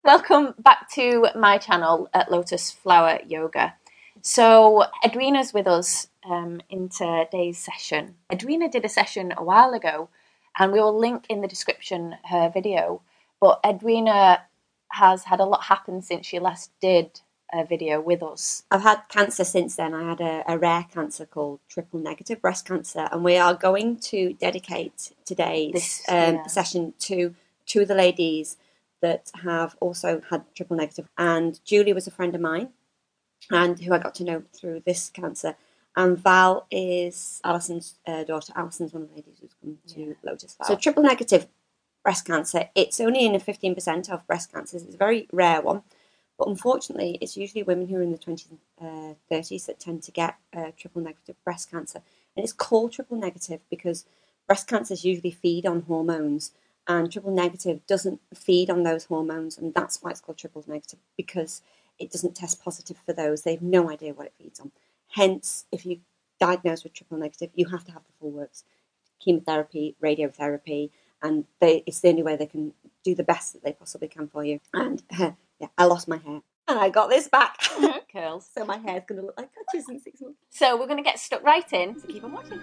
Welcome back to my channel at Lotus Flower Yoga. So Edwina's with us in today's session. Edwina did a session a while ago and we will link in the description her video. But Edwina has had a lot happen since she last did a video with us. I've had cancer since then. I had a rare cancer called triple negative breast cancer, and we are going to dedicate today's session to two of the ladies that have also had triple negative. And Julie was a friend of mine, and who I got to know through this cancer. And Val is Alison's daughter. Alison's one of the ladies who's come to Lotus Flower. So triple negative breast cancer, it's only in 15% of breast cancers. It's a very rare one. But unfortunately, it's usually women who are in the 20s and 30s that tend to get triple negative breast cancer. And it's called triple negative because breast cancers usually feed on hormones, and triple negative doesn't feed on those hormones. And that's why it's called triple negative, because it doesn't test positive for those. They have no idea what it feeds on. Hence, if you're diagnosed with triple negative, you have to have the full works: chemotherapy, radiotherapy, and it's the only way they can do the best that they possibly can for you. And I lost my hair. And I got this back. Curls. So my hair's going to look like Katya's in 6 months. So we're going to get stuck right in, so keep on watching.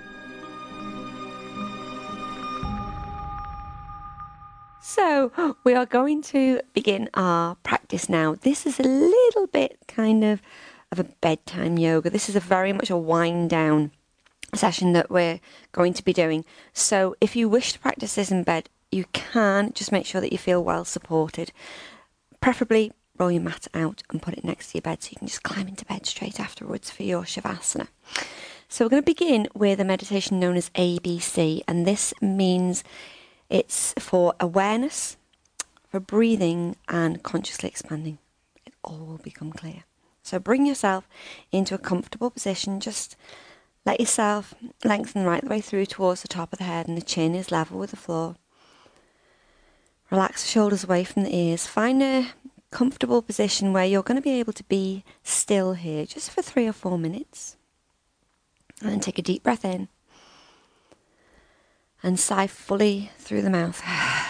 So we are going to begin our practice now. This is a little bit kind of a bedtime yoga. This is very much a wind down session that we're going to be doing. So if you wish to practice this in bed, you can. Just make sure that you feel well supported. Preferably roll your mat out and put it next to your bed so you can just climb into bed straight afterwards for your Shavasana. So we're going to begin with a meditation known as ABC, and this means it's for awareness, for breathing, and consciously expanding. It all will become clear. So bring yourself into a comfortable position. Just let yourself lengthen right the way through towards the top of the head, and the chin is level with the floor. Relax the shoulders away from the ears. Find a comfortable position where you're going to be able to be still here just for 3 or 4 minutes. And then take a deep breath in. And sigh fully through the mouth.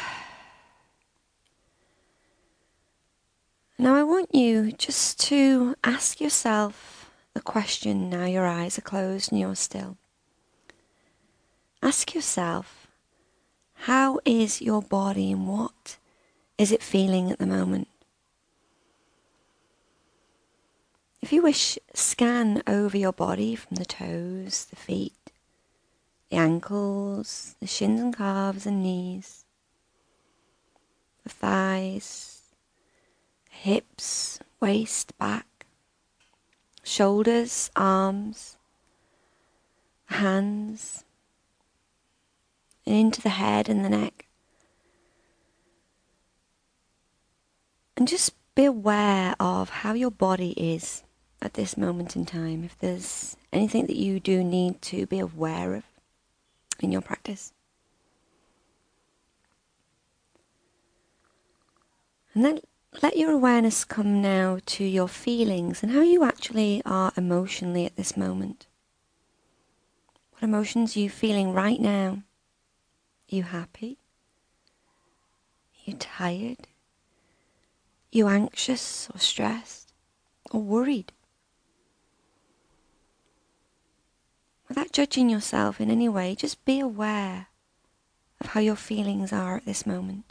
Now I want you just to ask yourself the question now your eyes are closed and you're still. Ask yourself, how is your body and what is it feeling at the moment? If you wish, scan over your body from the toes, the feet, the ankles, the shins and calves and knees, the thighs, hips, waist, back, shoulders, arms, hands, and into the head and the neck. And just be aware of how your body is at this moment in time. If there's anything that you do need to be aware of in your practice. And then let your awareness come now to your feelings and how you actually are emotionally at this moment. What emotions are you feeling right now? Are you happy? Are you tired? Are you anxious or stressed or worried? Without judging yourself in any way, just be aware of how your feelings are at this moment.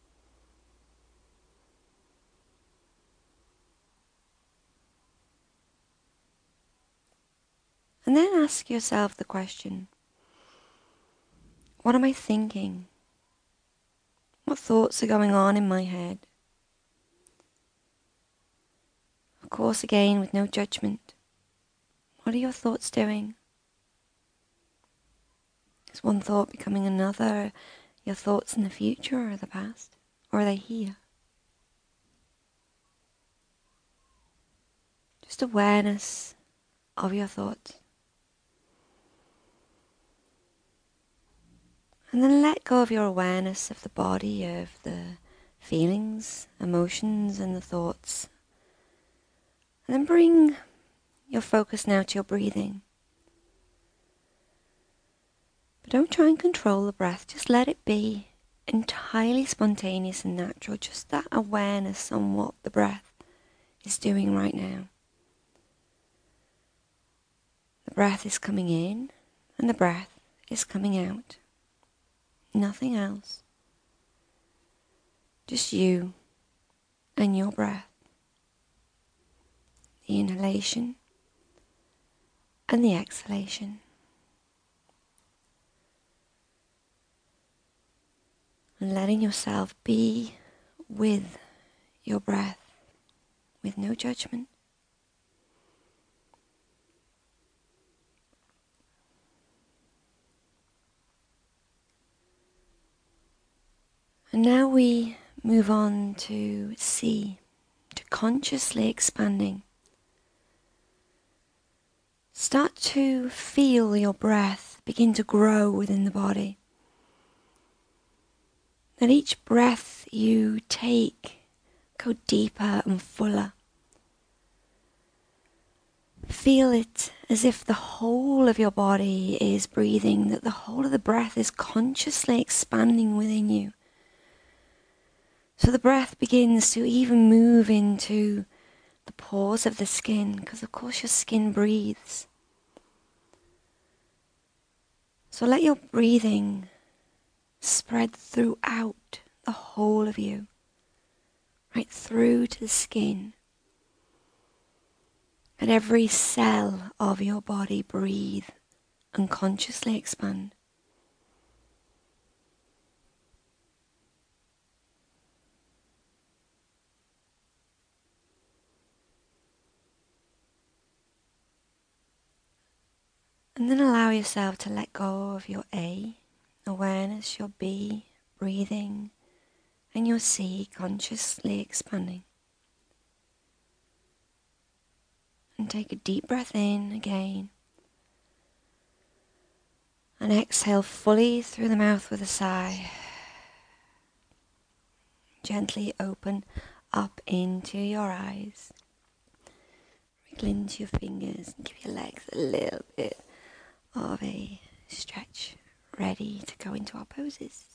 And then ask yourself the question, what am I thinking? What thoughts are going on in my head? Of course, again, with no judgment. What are your thoughts doing? Is one thought becoming another? Your thoughts in the future or the past? Or are they here? Just awareness of your thoughts. And then let go of your awareness of the body, of the feelings, emotions, and the thoughts. And then bring your focus now to your breathing. But don't try and control the breath, just let it be. entirely spontaneous and natural, just that awareness on what the breath is doing right now. The breath is coming in and the breath is coming out. Nothing else. Just you and your breath. The inhalation and the exhalation. And letting yourself be with your breath, with no judgment. And now we move on to C, to consciously expanding. Start to feel your breath begin to grow within the body. That each breath you take go deeper and fuller. Feel it as if the whole of your body is breathing, that the whole of the breath is consciously expanding within you. So the breath begins to even move into the pores of the skin, because of course your skin breathes. So let your breathing spread throughout the whole of you, right through to the skin. Let every cell of your body breathe and consciously expand. And then allow yourself to let go of your A, awareness, your B, breathing, and your C, consciously expanding. And take a deep breath in again. And exhale fully through the mouth with a sigh. Gently open up into your eyes. Wriggle into your fingers and give your legs a little bit of a stretch, ready to go into our poses.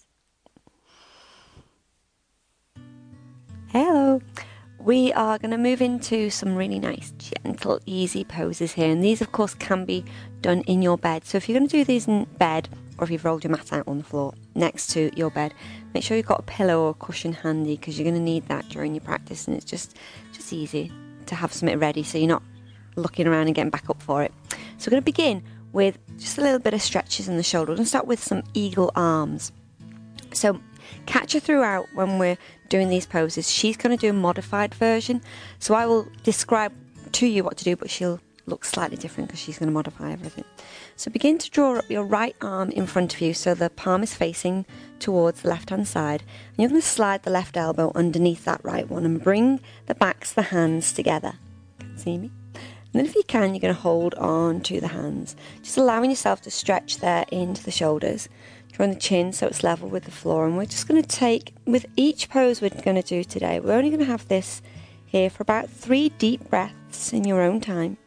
Hello! We are going to move into some really nice, gentle, easy poses here. And these, of course, can be done in your bed. So if you're going to do these in bed, or if you've rolled your mat out on the floor next to your bed, make sure you've got a pillow or a cushion handy, because you're going to need that during your practice. And it's just easy to have something ready so you're not looking around and getting back up for it. So we're going to begin with just a little bit of stretches in the shoulder. We're going to start with some eagle arms. So catch her throughout when we're doing these poses. She's going to do a modified version. So I will describe to you what to do, but she'll look slightly different because she's going to modify everything. So begin to draw up your right arm in front of you so the palm is facing towards the left hand side. And you're going to slide the left elbow underneath that right one and bring the backs of the hands together. Can you see me? And then if you can, you're going to hold on to the hands. Just allowing yourself to stretch there into the shoulders. Drawing the chin so it's level with the floor. And we're just going to take, with each pose we're going to do today, we're only going to have this here for about 3 deep breaths in your own time.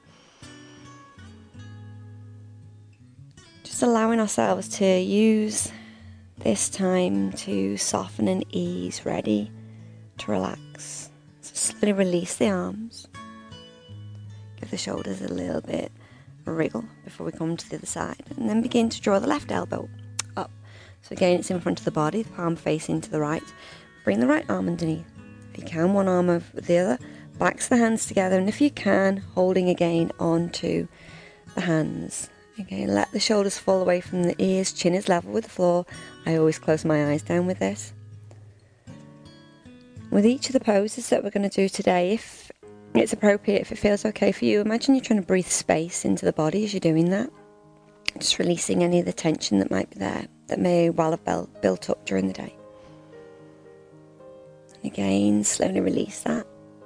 Just allowing ourselves to use this time to soften and ease, ready to relax. So slowly release the arms. Give the shoulders a little bit a wriggle before we come to the other side. And then begin to draw the left elbow up. So again, it's in front of the body, the palm facing to the right. Bring the right arm underneath. If you can, one arm over the other. Backs the hands together. And if you can, holding again onto the hands. Again, let the shoulders fall away from the ears. Chin is level with the floor. I always close my eyes down with this. With each of the poses that we're going to do today, if it's appropriate, if it feels okay for you, imagine you're trying to breathe space into the body as you're doing that. Just releasing any of the tension that might be there, that may well have built up during the day. And again, slowly release that.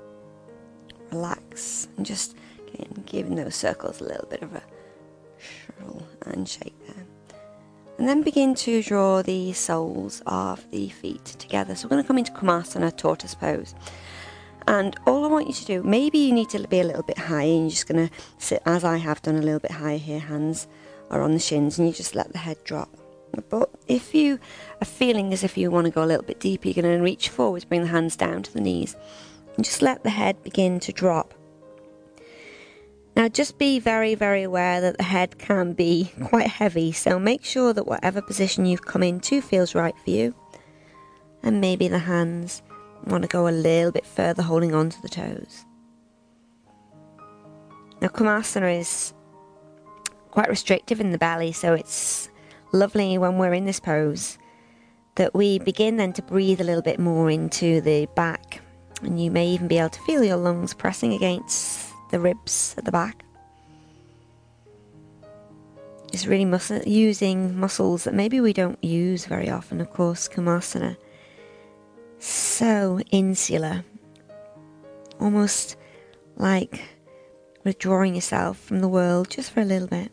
Relax, and just again, giving those circles a little bit of a shrill and shake there. And then begin to draw the soles of the feet together. So we're going to come into Komasana, tortoise pose. And all I want you to do, maybe you need to be a little bit higher, and you're just going to sit, as I have done, a little bit higher here. Hands are on the shins, and you just let the head drop. But if you are feeling as if you want to go a little bit deeper, you're going to reach forward, bring the hands down to the knees, and just let the head begin to drop. Now just be very, very aware that the head can be quite heavy, so make sure that whatever position you've come into feels right for you. And maybe the hands want to go a little bit further, holding on to the toes. Now Kamasana is quite restrictive in the belly, so it's lovely when we're in this pose that we begin then to breathe a little bit more into the back, and you may even be able to feel your lungs pressing against the ribs at the back. It's really using muscles that maybe we don't use very often. Of course, Kamasana, so insular, almost like withdrawing yourself from the world just for a little bit.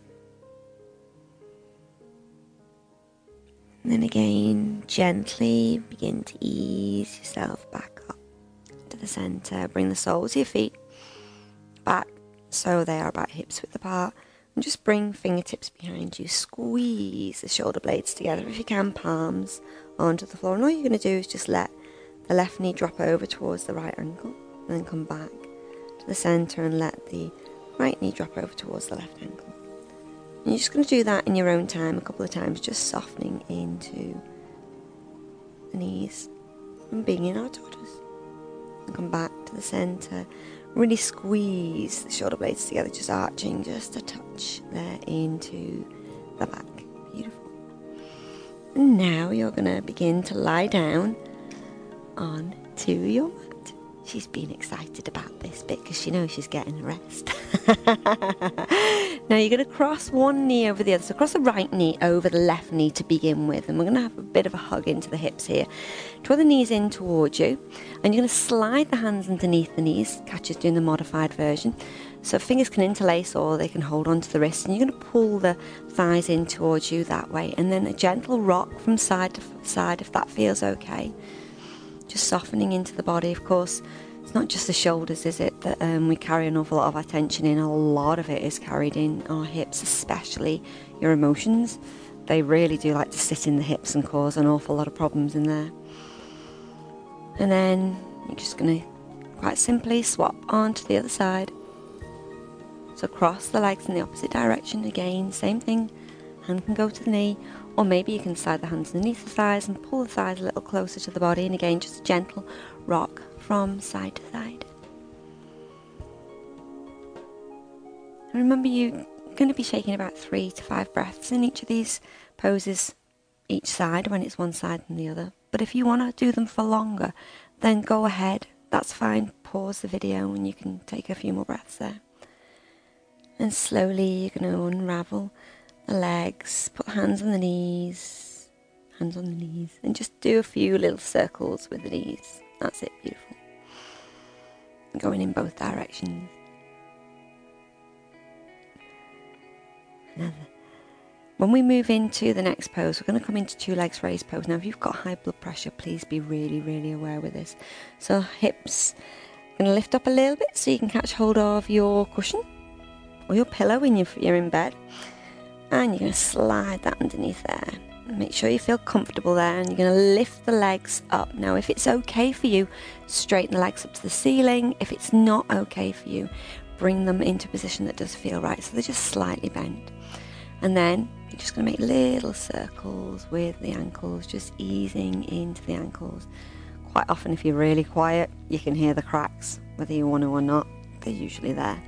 And then again, gently begin to ease yourself back up to the center. Bring the soles of your feet back so they are about hips width apart. And just bring fingertips behind you. Squeeze the shoulder blades together, if you can, palms onto the floor. And all you're going to do is just let the left knee drop over towards the right ankle. And then come back to the center and let the right knee drop over towards the left ankle. And you're just going to do that in your own time a couple of times, just softening into the knees and being in our tortoise. And come back to the center. Really squeeze the shoulder blades together, just arching just a touch there into the back. Beautiful. And now you're going to begin to lie down onto your mat. She's been excited about this bit because she knows she's getting a rest. Now you're going to cross one knee over the other. So cross the right knee over the left knee to begin with. And we're going to have a bit of a hug into the hips here. Draw the knees in towards you. And you're going to slide the hands underneath the knees. Catch us doing the modified version. So fingers can interlace or they can hold onto the wrists. And you're going to pull the thighs in towards you that way. And then a gentle rock from side to side if that feels okay. Just softening into the body. Of course, it's not just the shoulders, is it, that we carry an awful lot of our tension in. A lot of it is carried in our hips, especially your emotions. They really do like to sit in the hips and cause an awful lot of problems in there. And then you're just going to quite simply swap onto the other side. So cross the legs in the opposite direction. Again, same thing. Hand can go to the knee. Or maybe you can slide the hands underneath the thighs and pull the thighs a little closer to the body. And again, just a gentle rock from side to side. And remember, you're going to be taking about 3 to 5 breaths in each of these poses, each side when it's one side and the other. But if you want to do them for longer, then go ahead. That's fine. Pause the video and you can take a few more breaths there. And slowly you're going to unravel the legs, put hands on the knees, and just do a few little circles with the knees. That's it, beautiful. Going in both directions. Another. When we move into the next pose, we're going to come into 2 legs raised pose. Now, if you've got high blood pressure, please be really, really aware with this. So hips, going to lift up a little bit so you can catch hold of your cushion or your pillow when you're in bed. And you're going to slide that underneath there. Make sure you feel comfortable there. And you're going to lift the legs up. Now, if it's okay for you, straighten the legs up to the ceiling. If it's not okay for you, bring them into a position that does feel right. So they're just slightly bent. And then you're just going to make little circles with the ankles, just easing into the ankles. Quite often, if you're really quiet, you can hear the cracks, whether you want to or not. They're usually there.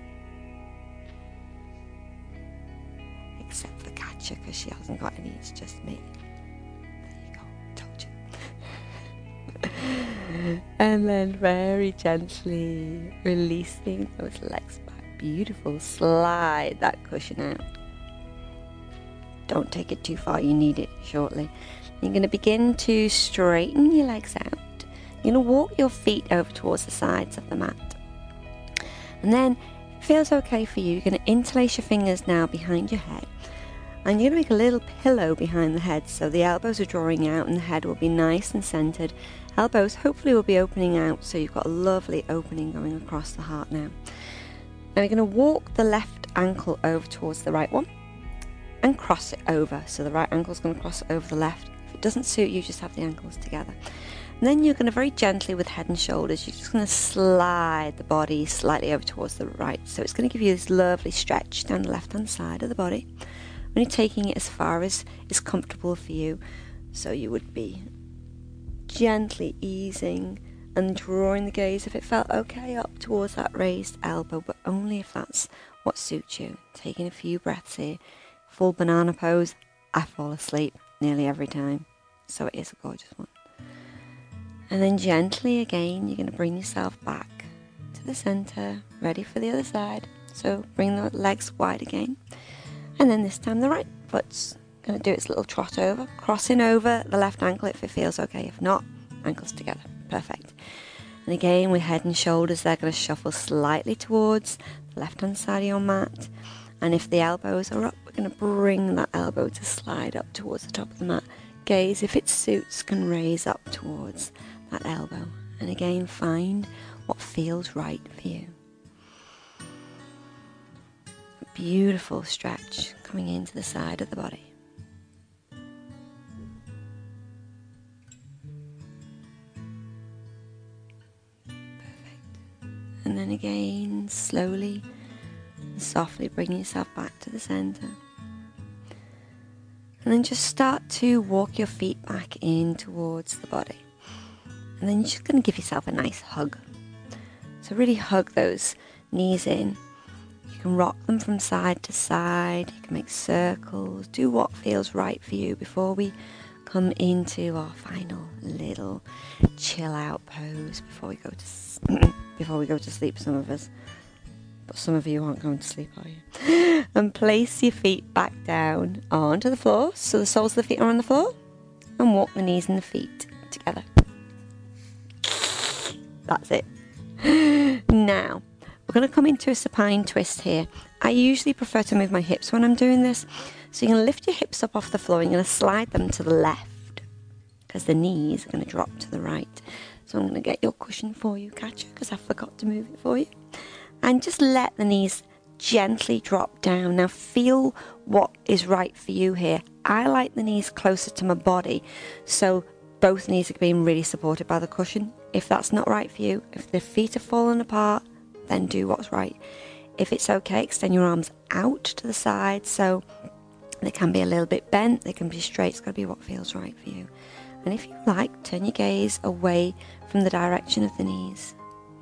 Except for Katja, because she hasn't got any, it's just me. There you go, told you. And then very gently releasing those legs back. Beautiful. Slide that cushion out. Don't take it too far, you need it shortly. You're going to begin to straighten your legs out. You're going to walk your feet over towards the sides of the mat. And then, if it feels okay for you, you're going to interlace your fingers now behind your head. And you're going to make a little pillow behind the head, so the elbows are drawing out and the head will be nice and centered. Elbows hopefully will be opening out, so you've got a lovely opening going across the heart now. Now you're going to walk the left ankle over towards the right one. and cross it over. So the right ankle is going to cross over the left. If it doesn't suit you, just have the ankles together. And then you're going to very gently with head and shoulders, you're just going to slide the body slightly over towards the right. So it's going to give you this lovely stretch down the left hand side of the body. Only taking it as far as is comfortable for you. So you would be gently easing and drawing the gaze, if it felt okay, up towards that raised elbow, but only if that's what suits you. Taking a few breaths here. Full banana pose. I fall asleep nearly every time, so it is a gorgeous one. And then gently again, you're going to bring yourself back to the center, ready for the other side. So bring the legs wide again. And then this time the right foot's going to do its little trot over, crossing over the left ankle if it feels okay. If not, ankles together. Perfect. And again, with head and shoulders, they're going to shuffle slightly towards the left-hand side of your mat. And if the elbows are up, we're going to bring that elbow to slide up towards the top of the mat. Gaze, if it suits, can raise up towards that elbow. And again, find what feels right for you. A beautiful stretch coming into the side of the body. And then again, slowly and softly bring yourself back to the center. And then just start to walk your feet back in towards the body. And then you're just going to give yourself a nice hug. So really hug those knees in. You can rock them from side to side. You can make circles. Do what feels right for you before we come into our final little chill out pose before we go to sleep, some of us. But some of you aren't going to sleep, are you? And place your feet back down onto the floor, so the soles of the feet are on the floor, and walk the knees and the feet together. That's it. Now, we're going to come into a supine twist here. I usually prefer to move my hips when I'm doing this. So you're going to lift your hips up off the floor, and you're going to slide them to the left, because the knees are going to drop to the right. So I'm going to get your cushion for you, Katja, because I forgot to move it for you. And just let the knees gently drop down. Now feel what is right for you here. I like the knees closer to my body, so both knees are being really supported by the cushion. If that's not right for you, if the feet are falling apart, then do what's right. If it's okay, extend your arms out to the side, so they can be a little bit bent, they can be straight. It's got to be what feels right for you. And if you like, turn your gaze away from the direction of the knees.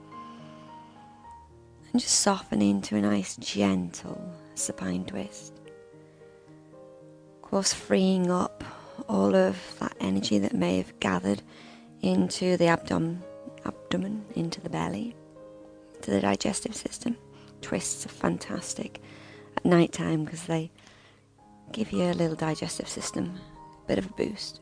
And just soften into a nice gentle supine twist. Of course, freeing up all of that energy that may have gathered into the abdomen, into the belly, to the digestive system. Twists are fantastic at night time because they give you a little digestive system, a bit of a boost.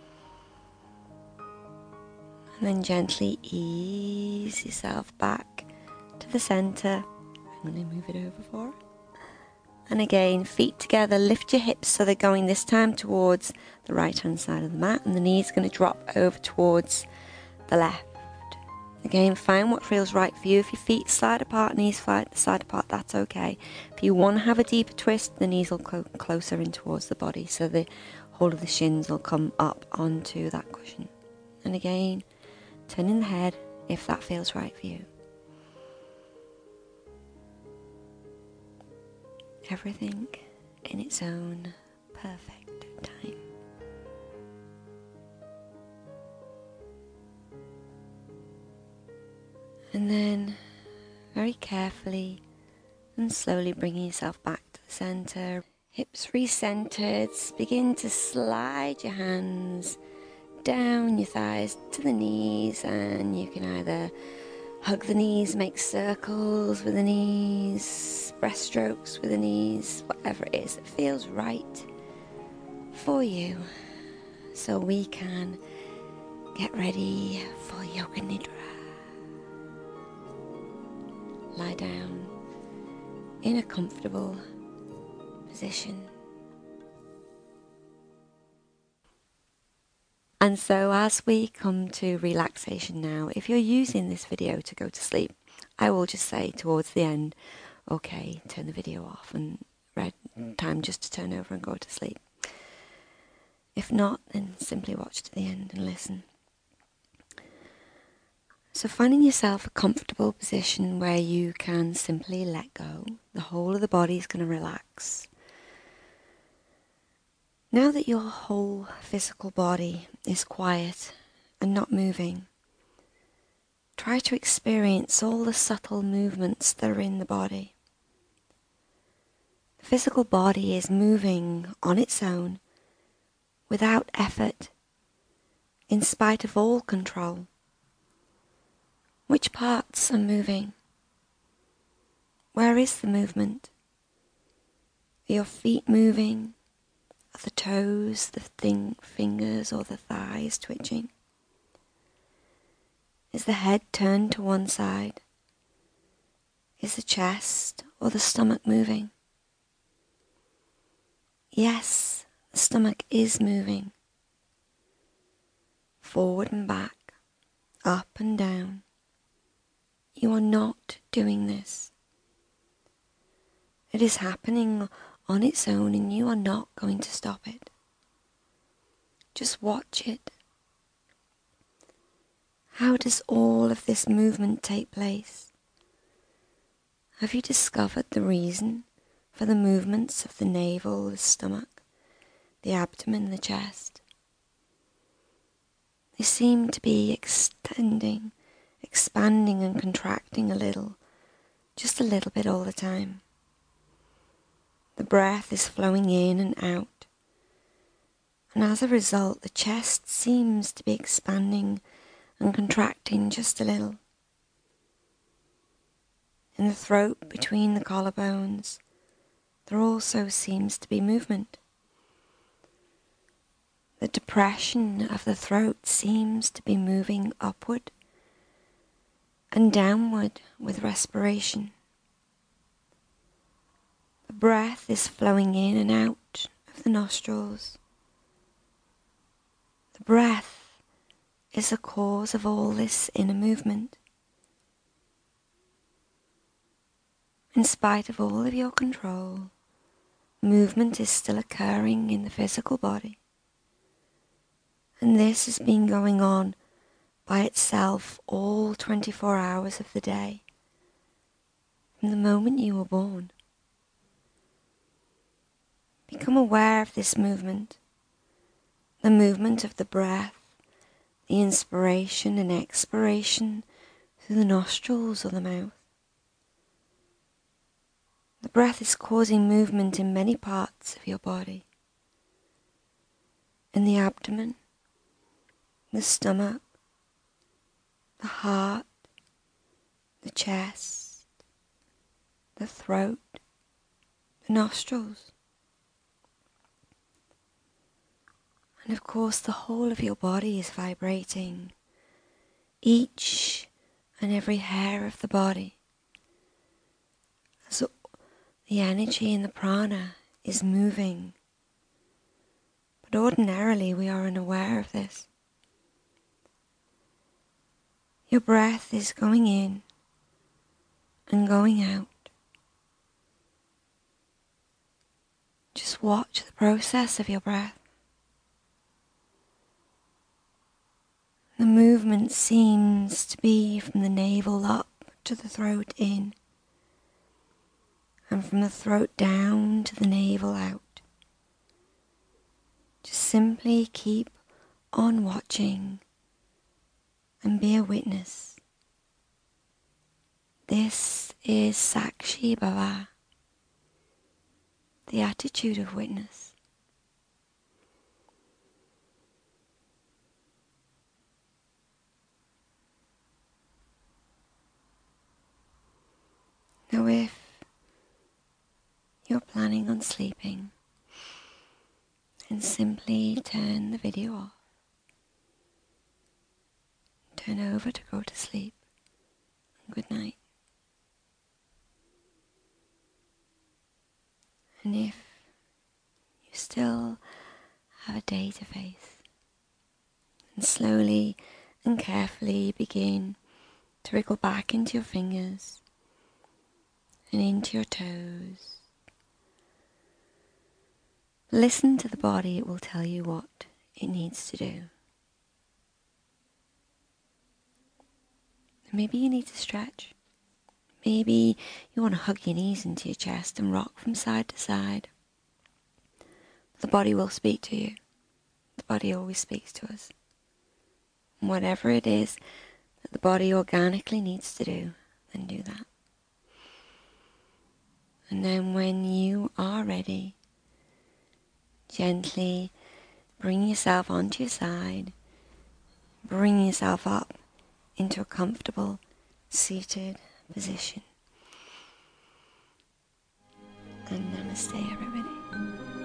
And then gently ease yourself back to the center. I'm going to move it over for her. And again, feet together, lift your hips so they're going this time towards the right hand side of the mat, and the knees are going to drop over towards the left. Again, find what feels right for you. If your feet slide apart, knees slide apart, that's okay. If you want to have a deeper twist, the knees will go closer in towards the body, so the whole of the shins will come up onto that cushion. And again, turning the head if that feels right for you. Everything in its own perfect time. And then very carefully and slowly bringing yourself back to the center. Hips recentered. Begin to slide your hands down your thighs to the knees, and you can either hug the knees, make circles with the knees, breaststrokes with the knees, whatever it is that feels right for you, so we can get ready for Yoga Nidra. Lie down in a comfortable position. And so as we come to relaxation now, if you're using this video to go to sleep, I will just say towards the end, okay, turn the video off and time just to turn over and go to sleep. If not, then simply watch to the end and listen. So finding yourself a comfortable position where you can simply let go, the whole of the body is going to relax. Now that your whole physical body is quiet and not moving, try to experience all the subtle movements that are in the body. The physical body is moving on its own, without effort, in spite of all control. Which parts are moving? Where is the movement? Are your feet moving? Are the toes, the fingers or the thighs twitching? Is the head turned to one side? Is the chest or the stomach moving? Yes, the stomach is moving. Forward and back, up and down. You are not doing this. It is happening on its own and you are not going to stop it. Just watch it. How does all of this movement take place? Have you discovered the reason for the movements of the navel, the stomach, the abdomen, the chest? They seem to be expanding and contracting a little, just a little bit all the time. The breath is flowing in and out, and as a result, the chest seems to be expanding and contracting just a little. In the throat, between the collarbones, there also seems to be movement. The depression of the throat seems to be moving upward and downward with respiration. The breath is flowing in and out of the nostrils. The breath is the cause of all this inner movement. In spite of all of your control, movement is still occurring in the physical body. And this has been going on by itself all 24 hours of the day, from the moment you were born. Become aware of this movement, the movement of the breath, the inspiration and expiration through the nostrils or the mouth. The breath is causing movement in many parts of your body. In the abdomen, the stomach, the heart, the chest, the throat, the nostrils. And of course the whole of your body is vibrating. Each and every hair of the body. As the energy in the prana is moving. But ordinarily we are unaware of this. Your breath is going in and going out. Just watch the process of your breath. The movement seems to be from the navel up to the throat in, and from the throat down to the navel out. Just simply keep on watching and be a witness. This is Sakshi Bhava, the attitude of witness. Now if you're planning on sleeping, then simply turn the video off. Turn over to go to sleep. Good night. And if you still have a day to face, then slowly and carefully begin to wriggle back into your fingers and into your toes, Listen to the body, it will tell you what it needs to do. Maybe you need to stretch. Maybe you want to hug your knees into your chest and rock from side to side. The body will speak to you. The body always speaks to us. And whatever it is that the body organically needs to do, then do that. And then when you are ready, gently bring yourself onto your side, bring yourself up into a comfortable seated position. And namaste, everybody.